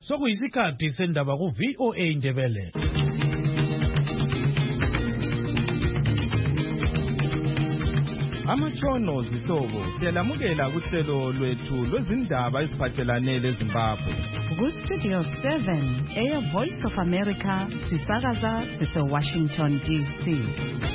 Sokuyisikhathi sendaba ku VOA Indebele. Amatshono zihlobo siyalamukela kuhlelo lwethu lwezindaba eziphathelane leZimbabwe. Ku-Studio 7 Air Voice of America sisakaza sise-Washington DC.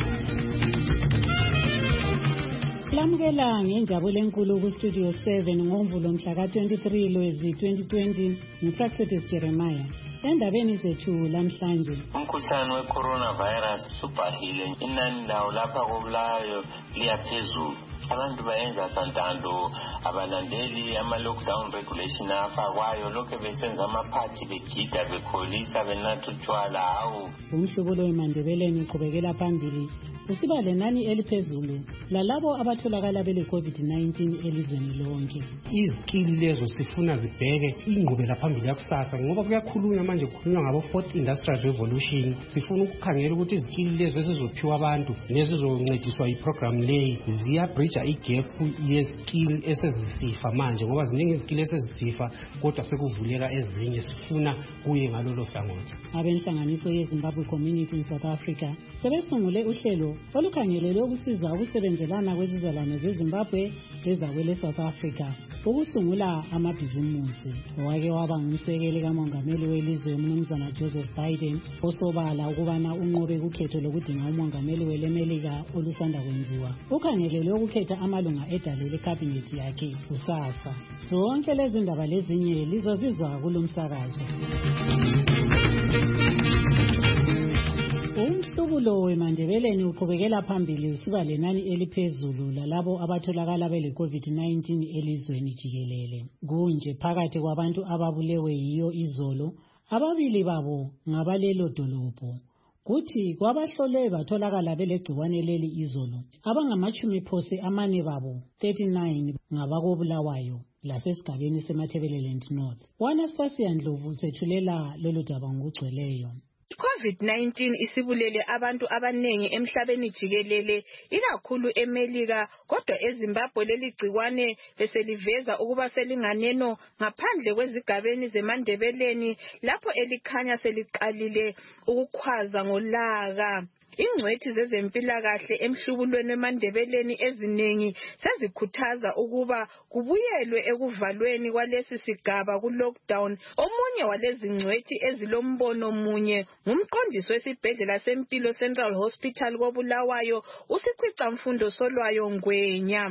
Lamukela ngenjabulo enkulu ku-Studio 7 ngoMvulo mhla ka-23 Lwezi 2020 ngiphractice Jeremiah. Endabeni zethu lamhlanje, umkhuhlane we-coronavirus subhahile, inani lawo lapha koBulawayo liyaphezulu. Abantu bayenza santando, abalandeli ama-lockdown regulation afakwayo, lokhu besenza amaphathi begida bekholisa benatha utshwala. Hawu, umhlubulo weMandebeleni uqhubekela phambili usiba lenani eliphezulu lalabo abatholakala bele-COVID-19 elizweni lonke. Izikili lezo sifuna zibheke ingqubela phambili yakusasa, ngoba kuyakhulunywa manje kukhulunywa ngabo-4th Industrial Revolution. Sifuna ukukhangela ukuthi izikili lezo ezizophiwa abantu nezizoncediswa yiprogram leyi ziyabridja igephu yezikili esezififa manje, ngoba ziningi izikili esezififa kodwa sekuvuleka ezinye. Sifuna kuye ngalolo hlangothi. Abenhlanganiso yeZimbabwe Community in South Africa sebesungule uhlelo olukhangelelwe ukusiza ukusebenzelana kwezizalwane zeZimbabwe lezakwele South Africa ukusungula amabhizimusi. Wake waba ngumsekeli kamongameli welizwe uMnumzana Joseph Biden osobala ukubana unqobe kukhetho lokudinga umongameli welemelika olusanda kwenziwa. Ukhangelelwe ukukhetha amalunga edale lekhabinethi yakhe kusasa. Zonke lezi ndaba lezinye lizozizwa kulomsakazo. Umhlubulo weMandebeleni uqhubekela phambili usiba lenani eliphezulu lalabo abatholakala bele-COVID-19 elizweni jikelele. Kunje phakathi kwabantu ababulewe yiyo izolo, ababili babo ngabalelo dolobho. Kuthi kwabahlole batholakala belegciwane leli izolo, abangama-40 babo 39 ngabakobulawayo lasesigabeni seMatabeleland North. Anastasia Ndlovu sethulela lolu daba ngokugcweleyo. COVID-19 isibulele abantu abanengi emhlabeni jikelele, ikakhulu eMelika, kodwa eZimbabwe leli gciwane beseliveza ukuba selinganeno ngaphandle kwezigabeni zeMandebeleni, lapho elikhanya seliqalile ukukhwaza ngolaka. Ingcwethi zezempilakahle emhlubulweni eMandebeleni ezinengi sezikhuthaza ukuba kubuyelwe ekuvalweni kwalesi sigaba ku-lockdown. Omunye walezi ngcwethi ezilombono munye ngumqondisi wesibhedlela sempilo Central Hospital koBulawayo, uSikhwicamfundo Solwayo Ngwenya.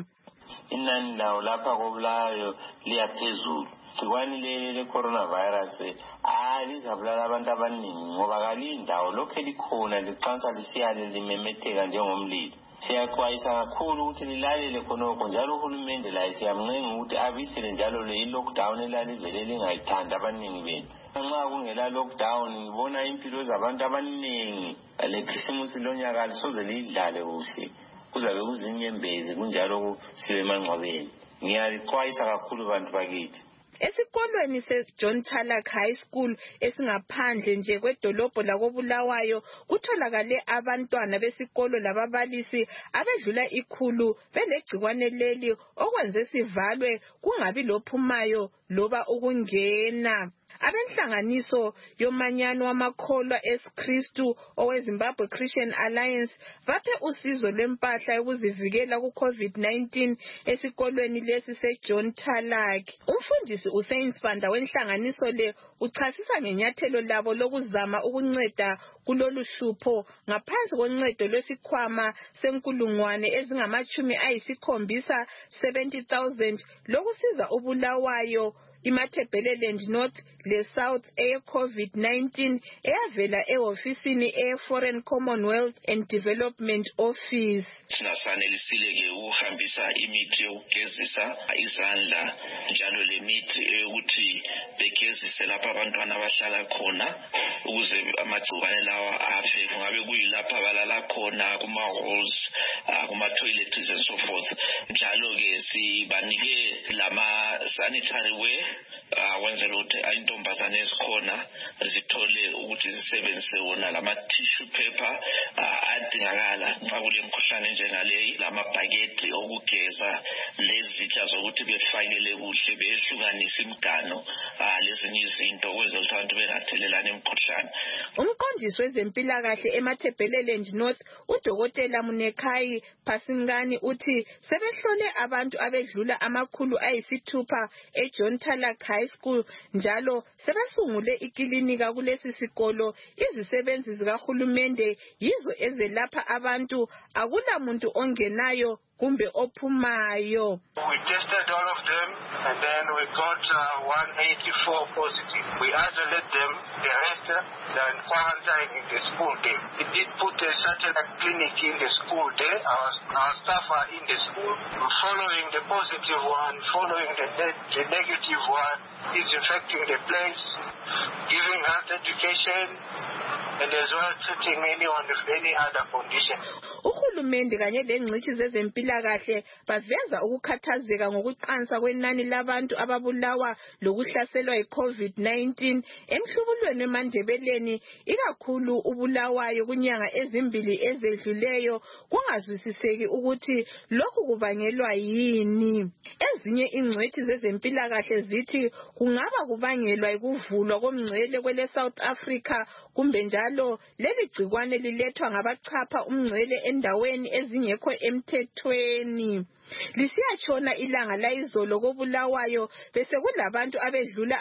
Inani lawo lapha koBulawayo liyaphezulu. Igciwane leli le-coronavirus lizabulala abantu abaningi ngoba kalindawo lokhu elikhona liqansa lisiyale limemetheka njengomlilo. Siyaxwayisa kakhulu ukuthi lilalele khonokho, njalo uhulumende laye siyamncenga ukuthi abisele njalo le-lockdown elalivele lingayithandi abaningi benu. Nxa kungela lockdown ngibona impilo zabantu abaningi lekhisimusi lonyaka lisoze liyidlale kuhle, kuzabe kuzinyembezi kunjalo sibe emangcwabeni. Ngiyalixwayisa kakhulu bantu bakithi. Esikolweni seJohn Talak High School esingaphandle nje kwedolobho lakoBulawayo kutholakale abantwana besikolo lababalisi abedlula 100 belegciwane leli, okwenze sivalwe kungabi lophumayo loba ukungena. Abenhlanganiso yomanyano wamakholwa eSkristu oweZimbabwe Christian Alliance baphe usizo lempahla yokuzivikela ku-COVID-19 esikolweni lesi seJohn Talak. Umfundisi uSaint Spanda wenhlanganiso le uchasisa ngenyathelo labo lokuzama ukunceda kulolu hlupho ngaphansi koncedo lwesikhwama senkulungwane ezingama-70,000 70,000 lokusiza uBulawayo, iMatabeleland North le-South eye-COVID-19 eyavela ehofisini eye-Foreign Commonwealth and Development Office. Sinasanelisile-ke ukuhambisa imithi yokugezisa izandla, njalo le mithi eyokuthi begezise lapha abantwana abahlala khona ukuze amagciwane lawa afe, kungabe kuyilapha abalala khona, kuma-halls, kuma-toilets and so forth. Njalo-ke sibanike lama-sanitary wear wenzela ukuthi intombazane ezikhona zithole ukuthi zisebenzise wona lama tissue paper adingakala xa kule mkhuhlane njengaleyi, lamabhaketi okugeza, lezitsha zokuthi befakele kuhle behlukanise imigano lezinye izinto ukwenzela ukuthi abantu bengathelelani imikhuhlane. Umqondisi wezempilakahle eMatabeleland North uDokotela Munekai Phasingani uthi sebehlole abantu abedlula 600 eJohn Talak High School njalo sebesungule ikilinika kulesi sikolo. Izisebenzi zikahulumende yizo ezelapha abantu, akula muntu ongenayo kumbe ophumayo. We tested all of them and then we got 184 positive. We isolated them, the rest then quarantined in the school day. We did put a satellite clinic in the school day. Our staff are in the school following the positive one, following the negative one, disinfecting the place, giving health education, and as well treating anyone with any other condition. Uhulumende kanye lengcitshi zezempilakahle baveza ukukhathazeka ngokuqansa kwenani labantu ababulawa lokuhlaselwa yi-COVID-19 emhlubulweni eMandebeleni, ikakhulu ubulawayo kunyanga ezimbili ezedluleyo, kungazwisiseki ukuthi lokhu kubangelwa yini. Ezinye ingcitshi zezempilakahle zithi kungaba kubangelwa yikuvulwa komngcele kwele South Africa, kumbe njalo leli gcikwane lilethwa ngabachapha umngcele endaweni ezingekho emthethweni. Lisiyatshona ilanga layizolo kobulawayo bese kulabantu abedlula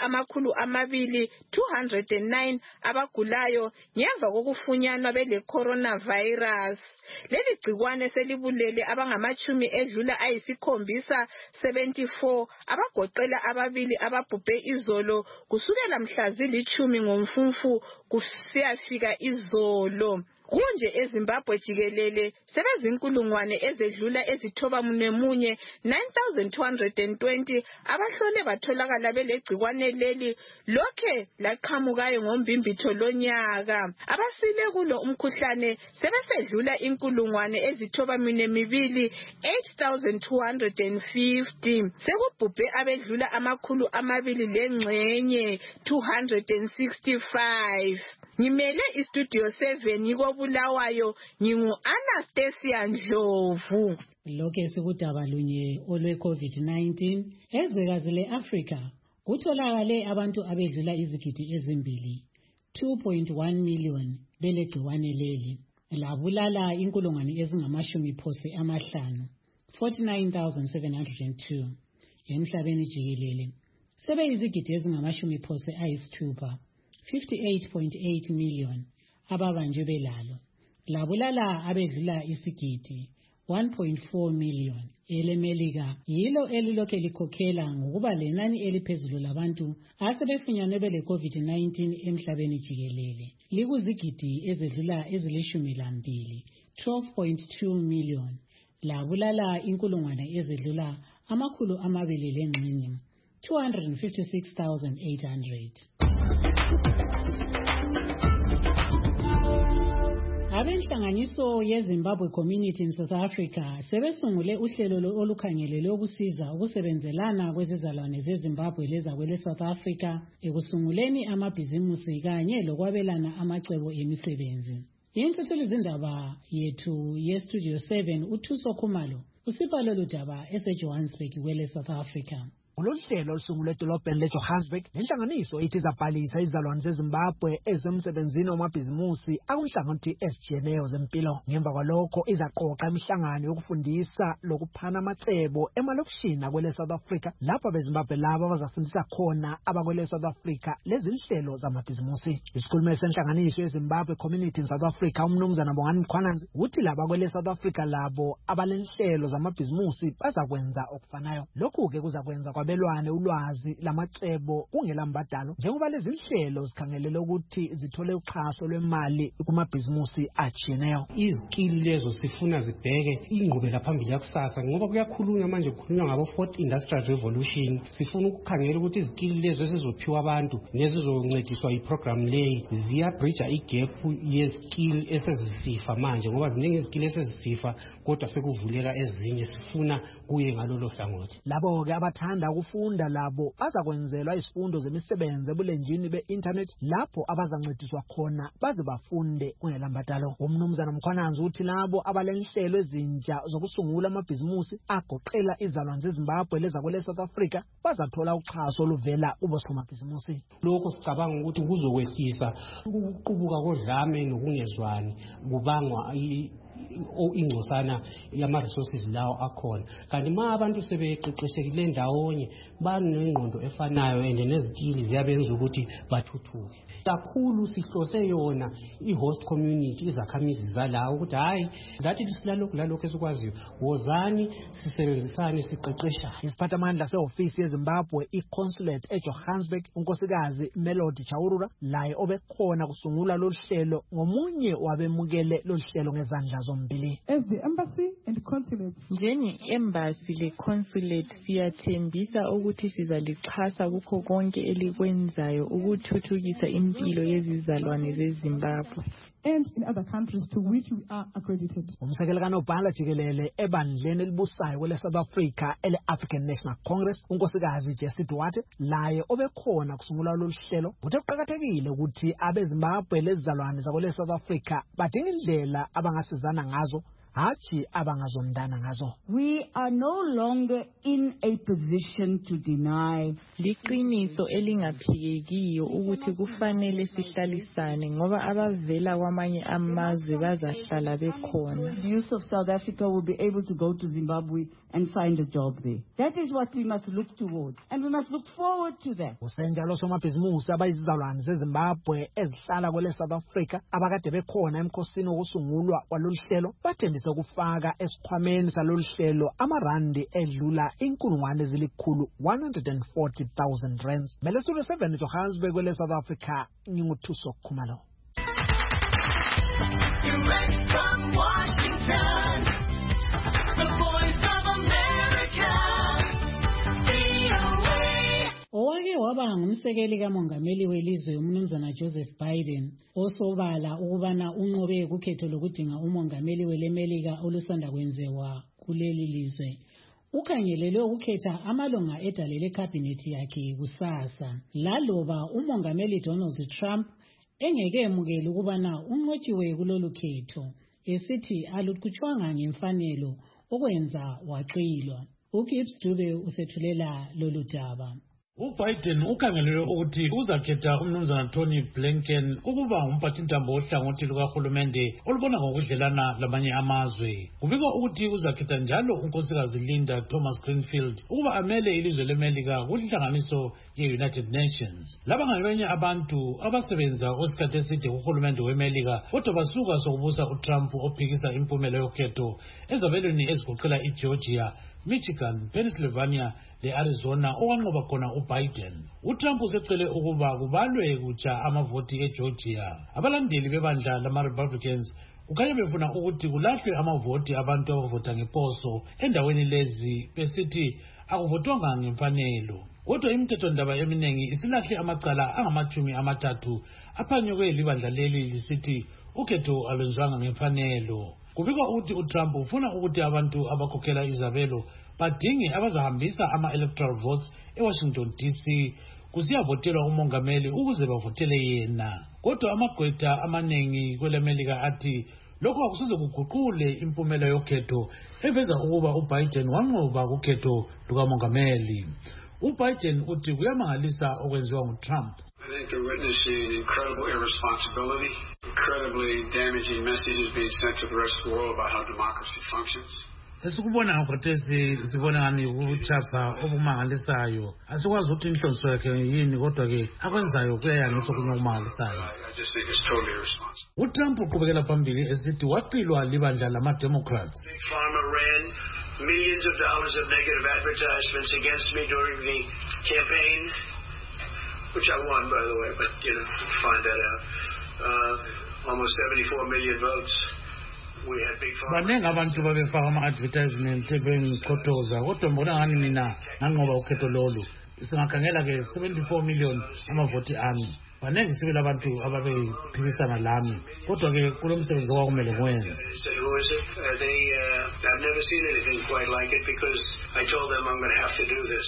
209 abagulayo ngemva kokufunyanwa bele coronavirus. Leli gcikwane selibulele abangama-74 abagoqela ababili ababhubhe izolo kusukela mhla zili-10 ngoMfumfu kusiyafika izolo. Kunje eZimbabwe jikelele sebezinkulungwane ezedlula ezithoba munye 9220 abahlole batholakala belegcikwane leli lokhe laqhamukayo ngombimbitho lonyaka. Abasile kulo umkhuhlane sebesedlula inkulungwane ezithoba 8250. Sekubhubhe abedlula 200 lengxenye 265. Ngimele istudio 7 kobulawayo, ngingu-Anastasia Ndlovu. Lokho sikudaba lunye olwe COVID-19 ezwekazi le-Africa kutholakale abantu abedlula izigidi ezimbili 2.1 million belegciwane leli labulala inkulungwane ezingama-50 49,702 emhlabeni jikelele. Sebeyizigidi ezingama-60 58.8 million ababanjwe belalo. Labulala abedlula isigidi 1.4 million. EleMelika yilo elilokhe likhokhela ngokuba lenani eliphezulu labantu asebefunyanwe bele COVID-19 emhlabeni jikelele. Likuzigidi ezedlula ezili-12 12.2 million. Labulala inkulungwane ezedlula 200 lengxenye 256,800. Abenhlanganiso yeZimbabwe Community in South Africa sebesungule uhlelo olukhangelelwe ukusiza ukusebenzelana kwezizalwane zeZimbabwe lezakwele South Africa ekusunguleni amabhizimusi kanye lokwabelana amacebo emisebenzi. Intshuthulizindaba yethu yestudio 7 uThuso Khumalo usipha lolu daba eseJohannesburg kwele South Africa. Ulohlelo olusungulwe edolobheni leJohannesburg lenhlanganiso ithi izabhalisa izalwane zeZimbabwe ezemsebenzini wamabhizimusi akunhlangothi ezijiyeneyo zempilo. Ngemva kwalokho izaqoqa imihlangano yokufundisa lokuphana amacebo emalokishini akwele South Africa lapho abeZimbabwe labo bazafundisa khona abakwele South Africa lezi nhlelo zamabhizimusi. Isikhulumeli senhlanganiso yeZimbabwe Community in South Africa umnumzana Bongani Mkhwananzi uthi laba kwele South Africa labo abalenhlelo zamabhizimusi bazakwenza okufanayo. Lokhu ke kuzakwenza abelwane ulwazi lamacebo kungela mbadalo njengoba lezi nhlelo zikhangelele ukuthi zithole uxhaso lwemali kumabhizimusi ajiyeneyo. Izikili lezo sifuna zibheke ingqubela phambili yakusasa ngoba kuyakhulunywa manje kukhulunywa ngabo fourth industrial revolution. Sifuna ukukhangela ukuthi izikili lezo esizophiwa abantu nezizoncediswa iprogram leyi ziyabridge igap yezikili esezisifa manje ngoba ziningi izikili esezisifa kodwa sekuvuleka ezinye sifuna kuye ngalolo hlangothi. Labo ke abathanda nokufunda labo bazakwenzelwa izifundo zemisebenzi ebulenjini be-internet lapho abazancediswa khona baze bafunde kungelambadalo. Umnumzana Mkhwananzi uthi labo abalenhlelo ezintsha zokusungula amabhizimusi agoqela izalwane zeZimbabwe lezakwele South Africa bazathola uxhaso oluvela kubosomabhizimusi. Lokho sicabanga ukuthi kuzokwehlisa ukuqubuka kodlame nokungezwani kubangwa ingcosana yama-resources lawo akhona. Kanti ma abantu sebeqeqeshekile ndawonye banengqondo efanayo and nezikili ziyabenza ukuthi bathuthuke. Kakhulu sihlose yona i-host community izakhamizi zalawo ukuthi hayi ngathi silalokhu esikwaziyo wozani sisebenzisane siqeqesha. Isiphathamandla sehofisi yeZimbabwe i-consulate eJohannesburg unkosikazi Melody Chaurura laye obekhona kusungula lolu hlelo ngomunye wabemukele lolu hlelo ngezandla zombili. As the embassy and consulate, njenge-embassy le-consulate siyathembisa ukuthi sizalixhasa kukho konke elikwenzayo ukuthuthukisa impilo yezizalwane zeZimbabwe and in other countries to which we are accredited. Umsekeli kaNobhala Jikelele ebandleni elibusayo kwele South Africa ele-African National Congress unkosikazi Jessie Duarte laye obekhona kusungula lolu hlelo uthe kuqakathekile ukuthi abeZimbabwe lezizalwane zakwele South Africa badinga indlela abangasizana ngazo hachi abangazondana ngazo. We are no longer in a position to deny. Liqiniso elingaphikiyo ukuthi kufanele sihlalisane ngoba abavela kwamanye amazwe bazahlala bekhona. The youth of South Africa will be able to go to Zimbabwe and find a job there. That is what we must look towards, and we must look forward to that. Usenjalo somabhizimusi abayizizalwane zeZimbabwe ezihlala kwele South Africa abakade bekhona emkhosini wokusungulwa kwalolu hlelo bathembise ukufaka esikhwameni salolu hlelo amarandi edlula 140,000 rands. Melesulu 7 Johannesburg kwele South Africa nginguthuso Khumalo. Direct from Washington, the voice of America, VOA. Owake waba ngumsekeli kamongameli welizwe umnumzana Joseph Biden osobala ukubana unqobe ukhetho lokudinga umongameli welemelika olusanda kwenziwa kuleli lizwe. Ukhangelelwe ukukhetha amalunga edale lekhabhinethi yakhe kusasa laloba umongameli Donald Trump engeke emukele ukubana unqotshiwe kulolu khetho esithi aluqhutshwanga ngemfanelo okwenza waqilwa. uGibbs Dube usethulela lolu daba. uBiden ukhangelelwe ukuthi uzakhetha umnumzana Tony Blinken ukuba umphathintambo ohlangothi lukahulumende olubona ngokudlelana lamanye amazwe. Kubikwa ukuthi uzakhetha njalo unkosikazi Linda Thomas Greenfield ukuba amele ilizwe leMelika kuhlanganiso ye-United Nations. Laba ngabanye abantu abasebenza osikhathi eside kuhulumende weMelika kodwa basuka sokubusa uTrump ophikisa impumela yokhetho ezabelweni ezigoqela iGeorgia, Michigan, Pennsylvania le-Arizona owanqoba khona uBiden. uTrump usecele ukuba kubalwe kutsha amavoti eGeorgia. Abalandeli bebandla lama-Republicans kukhanya befuna ukuthi kulahlwe amavoti abantu abavota ngeposo endaweni lezi besithi akuvotwanga ngemfanelo. Kodwa imithethondaba eminingi isilahle amacala angama-30 aphanyekwe libandla leli lisithi ukhetho alwenzwanga ngemfanelo. Kubikwa ukuthi uTrump ufuna ukuthi abantu abakhokhela izabelo badinge abazahambisa ama-electoral votes eWashington DC kusiyavotelwa umongameli ukuze bavotele yena. Kodwa amagqwetha amaningi kwelemelika athi lokho akusoze kuguqule impumela yokhetho eveza ukuba uBiden wanqoba kukhetho lukamongameli. uBiden uthi kuyamangalisa okwenziwa nguTrump. I think they're witnessing incredible irresponsibility, incredibly damaging messages being sent to the rest of the world about how democracy functions. Esikubona ngokhathesi sibona ngani ukuchapha okumangalisayo. Asikwazi ukuthi inhloso yakhe yini kodwa ke akwenzayo kuyayangisa okumangalisayo. I just think it's totally irresponsible. uTrump uqhubekela phambili esithi waqilwa libandla lama-Democrats. Big Pharma ran millions of dollars of negative advertisements against me during the campaign, which I won, by the way, but find that out. Almost 74 million votes. We had Big Pharma. Baningi abantu babefaka ama-advertisement bengiqothoza kodwa mbona ngani mina nganqoba ukhetho lolu. Singakhangela ke 74 million amavoti ami. Baningi sibili abantu ababephikisana lami kodwa ke kulo msebenzi owakumele ngiwenze. Who is it? I've never seen anything quite like it because I told them I'm going to have to do this.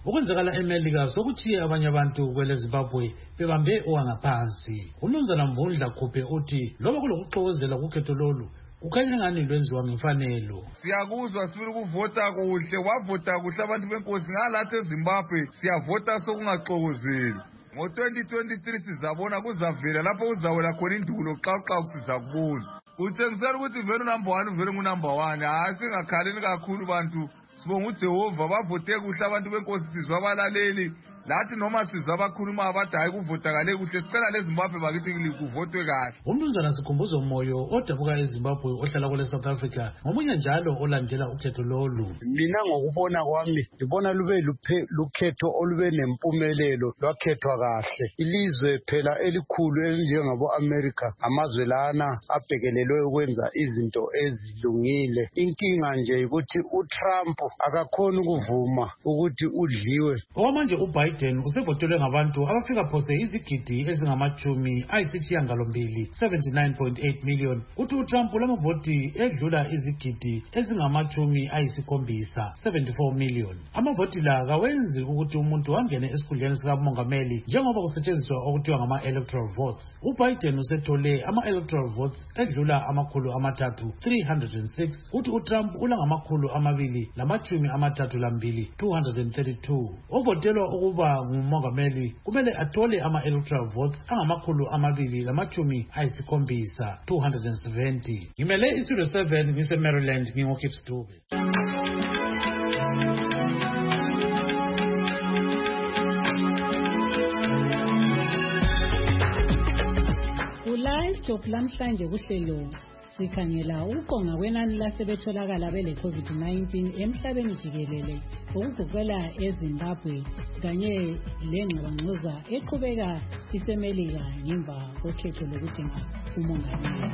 Okwenzakala eMelika sokuthiye abanye abantu kwele Zimbabwe bebambe owangaphansi. Umnumzana Mvundla Khuphe uthi loba kulokuxokozela kukhetho lolu kukhanya ngani lwenziwa ngemfanelo. Siyakuzwa sifuna ukuvota kuhle, wavota kuhle abantu benkosi ngalathi eZimbabwe siyavota sokungaxokozeli. Ngo-2023 sizabona kuzavela lapho kuzawela khona indulo xa sizakubona. Uthengisela ukuthi vele number 1 vele ngunumber 1. Hayi singakhaleni kakhulu bantu. Sibonga uJehova bavote kuhle abantu benkosi sizwa abalaleli. Lathi noma sizwa abakhuluma abathi hayi kuvotakale kuhle sicela leZimbabwe bakithi kuvotwe kahle. Umnumzana Sikhumbuzo Moyo odabuka eZimbabwe ohlala kule South Africa ngomunye njalo olandela ukhetho lolu. Mina ngokubona kwami ngibona lube lukhetho olube nempumelelo lwakhethwa kahle. Ilizwe phela elikhulu elinjengabo America amazwe lana abhekelelwe ukwenza izinto ezilungile. Inkinga nje ukuthi uTrump akakhona ukuvuma ukuthi udliwe. Okwamanje uBiden usevotelwe ngabantu abafika phose izigidi ezingamachumi ayisishiyagalombili 79.8 million. Kuthi uTrump lamavoti edlula izigidi ezingamachumi ayisikhombisa 74 million. Amavoti la kawenzi ukuthi umuntu angene esikhundleni sikamongameli njengoba kusetshenziswa okuthiwa ngama-electoral votes. uBiden usethole ama-electoral votes edlula amakhulu amathathu 306. Kuthi uTrump ulangamakhulu amabili lamachumi amathathu lambili 232. Ovotelwa ukuba ngumongameli kumele athole ama-electoral votes angamakhulu amabili lamachumi ayisikhombisa 270. Ngimele istudio 7 ngise Maryland ngingokhips Dube. Live Job lamhlanje kuhlelo sikhangela ukonga kwenani lasebetholakala bele COVID-19 emhlabeni jikelele okugoqela eZimbabwe kanye lengxabangxoza eqhubeka isemelika ngemva kokhetho lokudinga umongameli.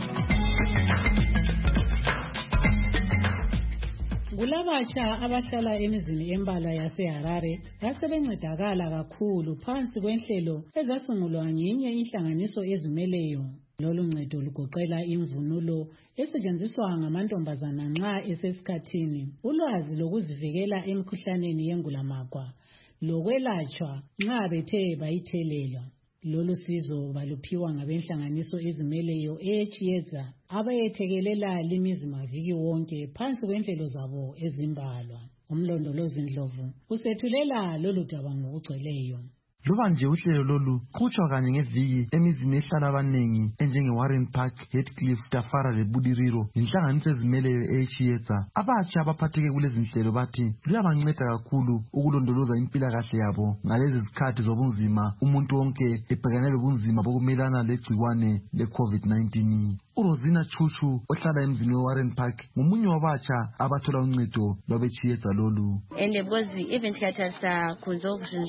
Kulabatsha abahlala emizini embala yaseHarare yasebencedakala kakhulu phansi kwenhlelo ezasungulwa ngenye inhlanganiso ezimeleyo. Lolu ncedo lugoqela imvunulo esetshenziswa ngamantombazana nxa esesikhathini, ulwazi lokuzivikela emikhuhlaneni yengulamagwa, lokwelatshwa nxa bethe bayithelela. Lolu sizo baluphiwa ngabenhlanganiso ezimeleyo eChieza abayethekelela limizi maviki wonke phansi kwenhlelo zabo ezimbalwa. Umlondolozi Ndlovu usethulela lolu daba ngokugcweleyo. Loba nje uhlelo lolu qhutshwa kanye ngeviki emizini ehlala abanengi enjenge Warren Park, Heathcliff, Tafara leBudiriro, inhlanganiso ezimeleyo eChieza. Abatsha abaphatheke kulezi nhlelo bathi luyabanceda kakhulu ukulondoloza impilakahle yabo ngalezi zikhathi zobunzima umuntu wonke ebhekane lobunzima bokumelana legciwane le-COVID-19. uRosina Chuchu ohlala emzini weWarren Park ngomunye wabatsha abathola uncedo lwabeChieza lolu. And because even theaters consumption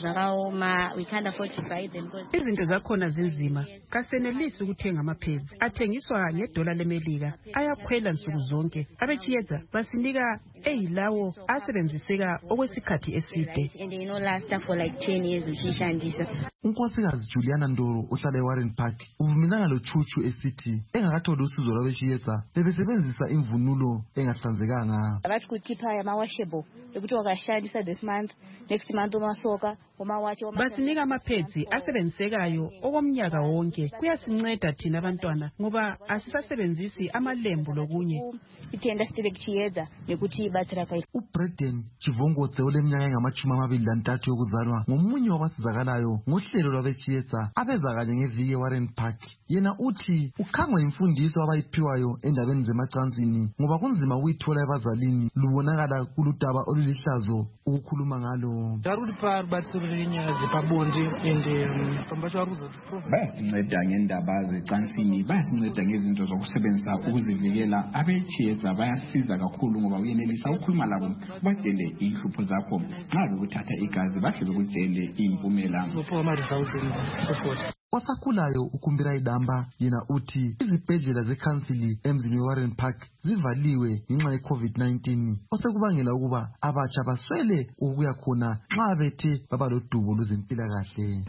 we can't afford to buy them because izinto zakhona zinzima, kasenelisi ukuthenga amaphedzi athengiswa $1 lemelika ayakhwela nsuku zonke. AbeChieza basinika eyilawo asebenziseka okwesikhathi eside. And they last for like 10 years ukishandisa. Unkosikazi Juliana Ndoro ohlala eWarren Park uvumelana loChuchu esithi engakatholi usizo lwabeChieza bebesebenzisa imvunulo engahlanzekanga. Abathi kukhipha amawashable ukuthi wakashandisa this month, next month umasoka umawathi basinika amaphedzi asebenzisekayo okomnyaka wonke. Kuyasinceda thina abantwana ngoba asisasebenzisi amalembu lokunye. Ithenda stilekchieza nekuthi batraka. uBreden Chivongotse oleminyaka engama-23 yokuzalwa ngomunye wabasizakalayo ngohlelo lwabeChieza abeza kanye ngeviki eWarren Park. Yena uthi ukhangwa imfundiso abayiphiwayo endabeni zemacansini ngoba kunzima ukuyithola ebazalini, lubonakala kuludaba olulihlazo ukukhuluma ngalo. Bayasinceda ngendaba zecansini, bayasinceda ngezinto zokusebenzisa ukuzivikela. AbeChieza bayasiza kakhulu ngoba uyenelisa ukukhuluma labo batshele inhlupho zakho. Nxa bekuthatha igazi bahle bekutshele impumela. Osakhulayo ukumbira idamba yena uthi izibhedlela zekhansili emzini Warren Park zivaliwe ngenxa ye-COVID-19 osekubangela ukuba abatsha baswele ukuya khona nxa bethe baba lodubo lwezempilakahle.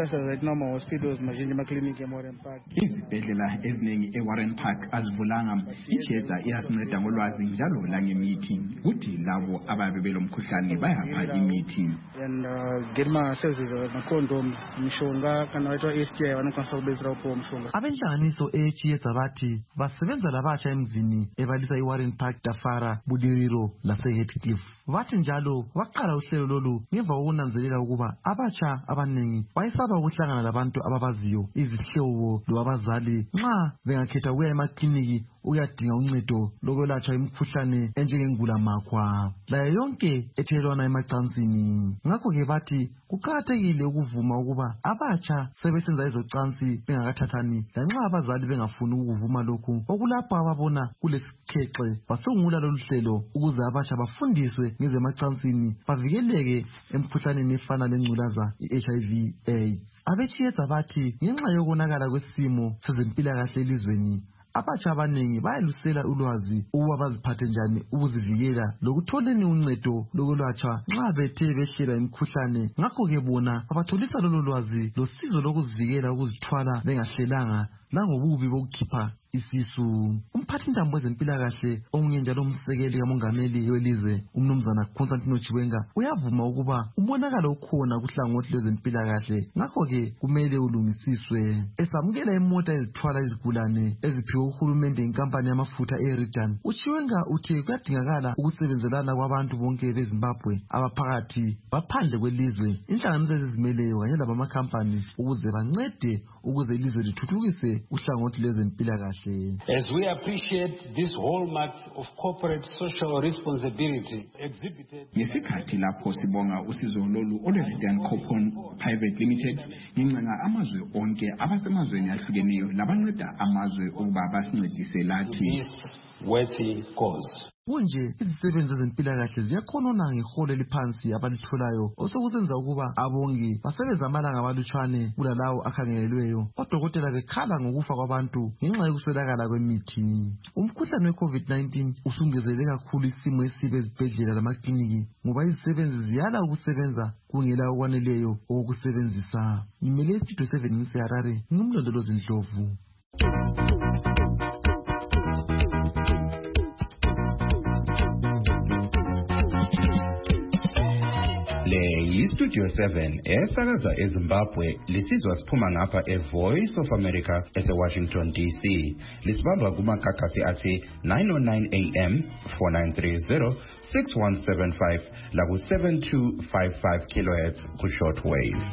Izibhedlela eziningi e-Warren Park azivulanga. Icheza iyasinceda ngolwazi njalo langemithi. Kuthi labo ababe belomkhuhlane bayapha imithi. And get my services condoms, mishonga kana waitwa STI vanokwanisa kubetsera upo mishonga. Abenhlanganiso ehiyedza bathi basebenza labatsha emzini ebalisa iWarren Park, Dafara, Budiriro lase-Heathcliff. Bathi njalo waqala uhlelo lolu ngemva kokunanzelela ukuba abatsha abaningi bayesaba ukuhlangana labantu ababaziyo, izihlobo lwabazali nxa bengakhetha ukuya emakliniki uyadinga uncedo lokwelatshwa imikhuhlane enjengengulamakhwa layo yonke ethelelwana emacansini. Ngakho-ke bathi kuqakathekile ukuvuma ukuba abatsha sebesenza ezocansi bengakathathani lanxa abazali bengafuni ukuvuma lokhu okulapho ababona kulesikhexe basungula lolu hlelo ukuze abatsha bafundiswe ngezemacansini bavikeleke emkhuhlaneni efana lengculaza i-HIV/AIDS. Abechiyedza bathi ngenxa yokonakala kwesimo sezempilakahle elizweni abatsha abaningi bayalusela ulwazi ukuba baziphathe njani ukuzivikela lokutholeni uncedo lokwelatshwa nxa bethe behlelwa imikhuhlane. Ngakho-ke bona abatholisa lolo lwazi losizo lokuzivikela ukuzithwala bengahlelanga langobubi bokukhipha isisu. Umphathintambo wezempilakahle omunye njalo umsekeli kamongameli welizwe umnumzana Constantino Chiwenga uyavuma ukuba umonakalo ukhona kuhlangothi lwezempilakahle ngakho-ke kumele ulungisiswe. Esamukela imota ezithwala izigulane eziphiwe uhulumende inkampani yamafutha e-Eridan, uChiwenga uthi kuyadingakala ukusebenzelana kwabantu bonke beZimbabwe abaphakathi baphandle kwelizwe, inhlanganiso ezizimeleyo kanye labamakhampani ukuze bancede ukuze ilizwe lithuthukise uhlangothi lwezempilakahle. As we appreciate this hallmark of corporate social responsibility exhibited. Ngesikhathi lapho sibonga usizo lolu olwe-Redan Copon Private Limited ngencenga amazwe onke abasemazweni ahlukeneyo labanceda amazwe ukuba basincedise lathi. Worthy cause. Kunje izisebenzi zempilakahle ziyakhonona ngeholo eliphansi abalitholayo osekusenza ukuba abongi basebenza amalanga amalutshwane kulalawo akhangelelweyo, odokotela bekhala ngokufa kwabantu ngenxa yokuswelakala kwemithi. Umkhuhlane we-COVID-19 usungezele kakhulu isimo esibe ezibhedlela lamakliniki ngoba izisebenzi ziyala ukusebenza kungela okwaneleyo okokusebenzisa. Ngimele iStudio 7 ngiseHarare, ngumlondolozi Ndlovu. Le yiStudio 7 esakaza eZimbabwe lisizwa siphuma ngapha eVoice of America eseWashington DC. Lisibamba kumakhakhasi athi 909 AM 4930 6175 laku 7255 kHz ku shortwave.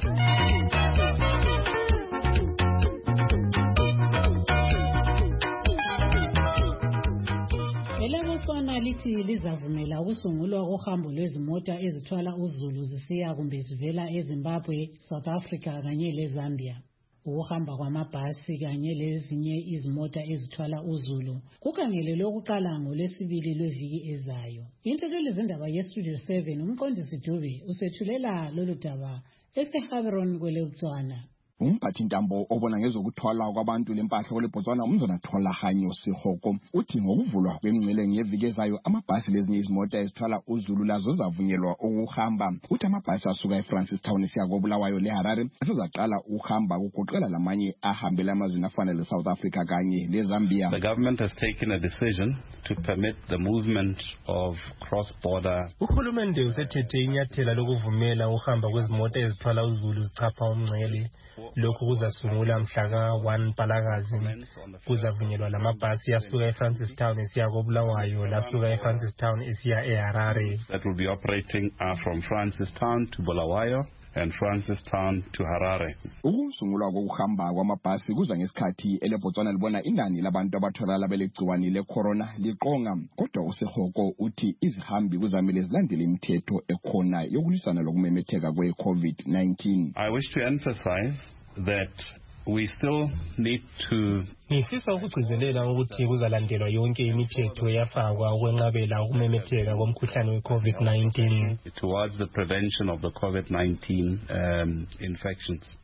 Lithi lizavumela ukusungulwa kohambo lwezimota ezithwala uzulu zisiya kumbe zivela eZimbabwe, South Africa kanye leZambia. Ukuhamba kwamabhasi kanye lezinye izimota ezithwala uzulu kukhangelelwe ukuqala ngoLwesibili lweviki ezayo. Intetheleli zendaba yeStudio 7 umqondisi Dube usethulela lolu daba eseHaveron kweleBotswana. Umphathintambo obona ngezokuthwala kwabantu lempahla kweleBotswana umzana Tholahanyio Sihoko uthi ngokuvulwa kwemingcele ngeviki ezayo amabhasi lezinye izimota ezithwala uzulu lazo zavunyelwa ukuhamba. Uthi amabhasi asuka eFrancistown esiya koBulawayo leHarare asezaqala ukuhamba kugoqela lamanye ahambela amazweni afana leSouth Africa kanye leZambia. The government has taken a decision to permit the movement of cross-border. Uhulumende usethethe inyathela lokuvumela ukuhamba kwezimota ezithwala uzulu zichapha umngcele. Lokhu kuzasungula mhla ka-1 Mpalakazi. Kuzavunyelwa lamabhasi asuka eFrancistown esiya koBulawayo lasuka eFrancistown esiya eHarare. That will be operating from Francistown to Bulawayo and Francistown to Harare. Ukusungulwa kokuhamba kwamabhasi kuza ngesikhathi eleBotswana libona inani labantu abatholakala belegciwane lecorona liqonga, kodwa uSehoko uthi izihambi kuzamele zilandele imithetho ekhona yokulwisana lokumemetheka kwe-COVID-19. I wish to emphasize that we still need to ngifisa ukugcizelela ukuthi kuzalandelwa yonke imithetho yafakwa ukwenqabela ukumemetheka komkhuhlane we-COVID-19 towards the prevention of the COVID-19 infections.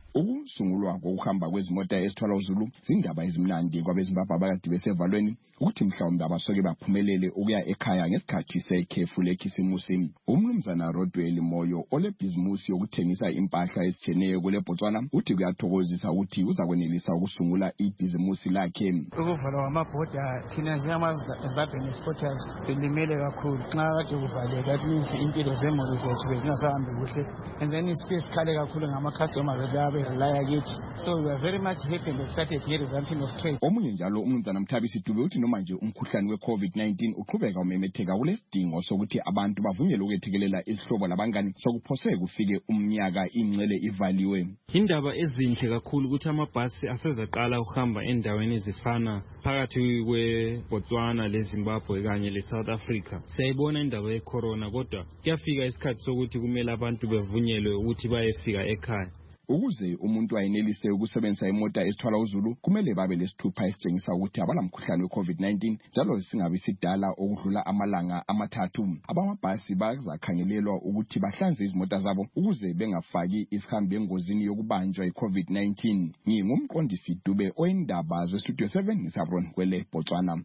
Ukusungulwa kokuhamba kwezimota ezithwala uzulu zindaba ezimnandi kwabezimbabwe abakade besevalweni ukuthi mhlawumbe abasoke baphumelele ukuya ekhaya ngesikhathi sekhefu lekhisimusi. Umnumzana Rodwell Moyo olebhizimusi yokuthengisa impahla ezitshiyeneyo kule Botswana uthi kuyathokozisa ukuthi uzakwenelisa ukusungula ibhizimusi lakhe. Ukuvalwa kwamabhoda thina njengama-Zimbabwean exporters silimele kakhulu. Nxa kade kuvalwe that means impilo zemuli zethu bezingasahambi kuhle and then isifike sikhale kakhulu ngama-customers aberelaya kithi. So we are very much happy and excited here is something of trade. Omunye njalo umnumzana Mthabisi Dube uthi manje umkhuhlane we-COVID-19 uqhubeka umemetheka kulesidingo sokuthi abantu bavunyelwe ukwethekelela isihlobo labangani sokuphose kufike umnyaka ingcele ivaliwe. Indaba ezinhle kakhulu ukuthi amabhasi asezaqala ukuhamba endaweni ezifana phakathi kweBotswana leZimbabwe kanye leSouth Africa. Siyayibona indaba yecorona kodwa kuyafika isikhathi sokuthi kumele abantu bevunyelwe ukuthi bayefika ekhaya. Ukuze umuntu ayenelise ukusebenzisa imota ezithwala uzulu kumele babe lesithupha esitshengisa ukuthi abalamkhuhlane we-COVID-19 njalo singabi sidala okudlula amalanga amathathu. Abamabhasi bazakhangelelwa ukuthi bahlanze izimota zabo ukuze bengafaki isihambi engozini yokubanjwa yi-COVID-19. Ngingumqondisi Dube oyindaba zeStudio 7 ngisabron kwele Botswana.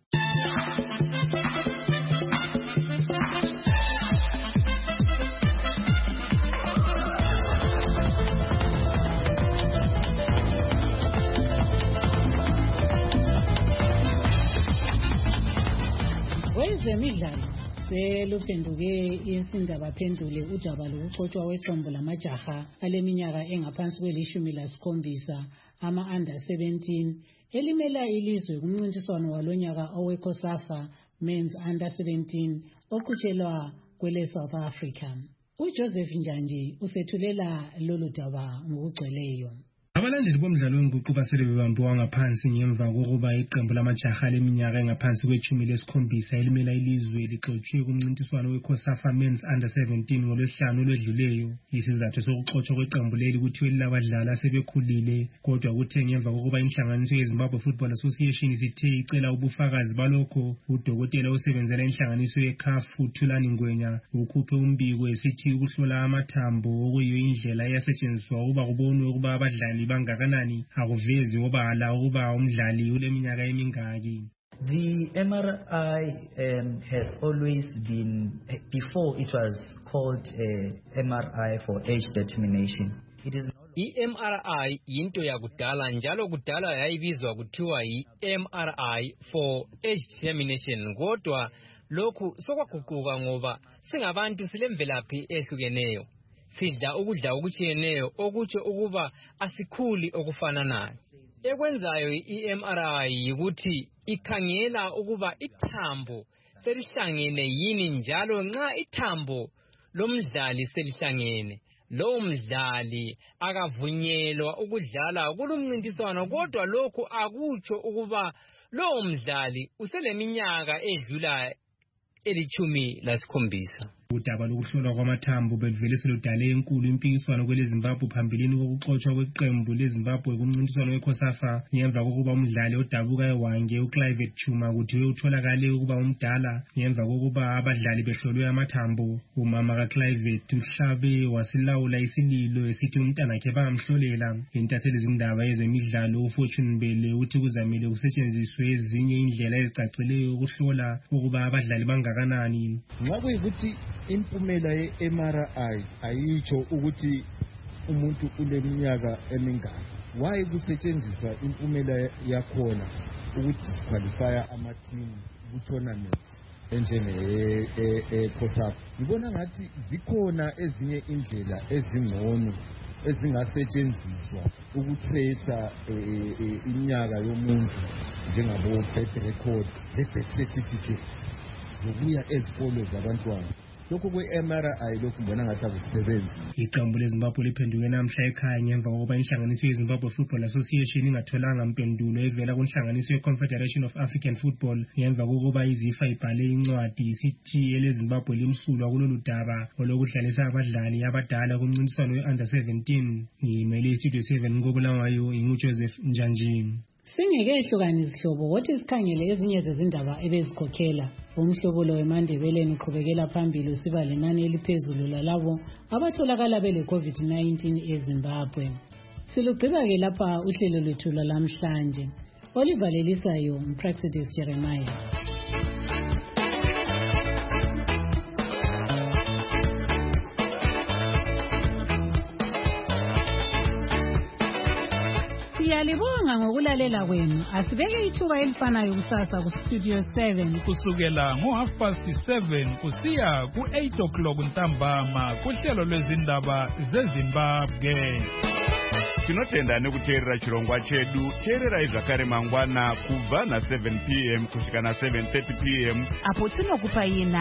Zemidlalo seluphenduke insindabaphendule udaba lokuxotshwa kweqembu lamajaha aleminyaka engaphansi kweli-17 ama-under 17 elimela ilizwe kumncintiswano walonyaka oweCOSAFA Men's Under 17 oqhutshelwa kwele South Africa. UJoseph Njanji usethulela lolu daba ngokugcweleyo. Abalandeli bomdlalo wenguqu basele bebambiwa ngaphansi ngemva kokuba iqembu lamajaha leminyaka engaphansi kwe-17 elimela ilizwe lixotshiwe kumncintiswano weCOSAFA Men's Under 17 ngolwesihlanu olwedluleyo. Isizathu sokuxotshwa kweqembu leli kuthiwe lilabadlali asebekhulile, kodwa kuthe ngemva kokuba inhlanganiso yeZimbabwe Football Association isithe icela ubufakazi balokho, udokotela osebenzela inhlanganiso yeCAF uThulani Ngwenya ukhuphe umbiko esithi ukuhlola amathambo okuyiyo indlela eyasetshenziswa ukuba kubonwe ukuba abadlali bangakanani akuvezi obala ukuba umdlali uleminyaka emingaki. The MRI has always been, before it was called MRI for age determination. It is I-MRI yinto yakudala njalo kudala yayibizwa kuthiwa yi-MRI for age determination, kodwa lokhu sokwaguquka ngoba singabantu silemvelaphi ehlukeneyo. Sidla ukudla okutshiyeneyo okutsho ukuba asikhuli okufananayo. Ekwenzayo i-MRI yikuthi ikhangela ukuba ithambo selihlangene yini, njalo nxa ithambo lomdlali selihlangene lowo mdlali akavunyelwa ukudlala kulumncintiswano, kodwa lokhu akutsho ukuba lowo mdlali useleminyaka edlula 17. Udaba lokuhlolwa kwamathambo beluvele seludale enkulu impikiswano kweleZimbabwe phambilini kokuxotshwa kweqembu leZimbabwe kumncintiswano weCOSAFA ngemva kokuba umdlali odabuka eWange uClive Chuma kuthiwe utholakale ukuba umdala ngemva kokuba abadlali behlolwe amathambo. Umama kaClive uhlabe wasilawula isililo esithi umntanakhe bangamhlolela. Intatheli zindaba yezemidlalo uFortune Mbele uthi kuzamile kusetshenziswe ezinye indlela ezicacileyo ukuhlola ukuba abadlali bangakanani. Nxa kuyikuthi impumela ye-MRI ayitsho ukuthi umuntu uleminyaka emingaki, why kusetshenziswa impumela yakhona ukudisqualifya amathimu ku-tournament enjenge-COSAFA? Ngibona ngathi zikhona ezinye indlela ezingcono ezingasetshenziswa ukutracer iminyaka yomuntu njengabo-birth record le-birth certificate zokuya ezikolo zabantwana. Lokhu kwe-MRI lokhu mbona ngathi akusebenzi. Iqembu leZimbabwe liphenduke namhla ekhaya ngemva kokuba inhlanganiso yeZimbabwe Football Association ingatholanga mpendulo evela kunhlanganiso ye-Confederation of African Football ngemva kokuba iZIFA ibhale incwadi isithi eleZimbabwe limsulwa kulolu daba olokudlalisa abadlali abadala kumncintiswano we-Under 17. Ngimele iStudio 7 ngobulawayo inguJoseph Njanji. Singeke ehlukane izihlobo kodwa sikhangele ezinye zezindaba ebezikhokhela. Umhlobulo weMandebeleni uqhubekela phambili usiba lenani eliphezulu lalabo abatholakala bele COVID-19 eZimbabwe. Silugqiba-ke lapha uhlelo lwethu lwalamhlanje. Olivalelisayo Praxidis Jeremiah. Siyalibonga ngokulalela kwenu. Asibeke ithuba elifanayo kusasa kuStudio 7 kusukela ngo7:30 kusiya ku8 ntambama kuhlelo lwezindaba zeZimbabwe. Tinotenda nekuteerera chirongwa chedu. Teererai zvakare mangwana kubva na7 p.m. kusvika na7:30 p.m. apo tinokupa ina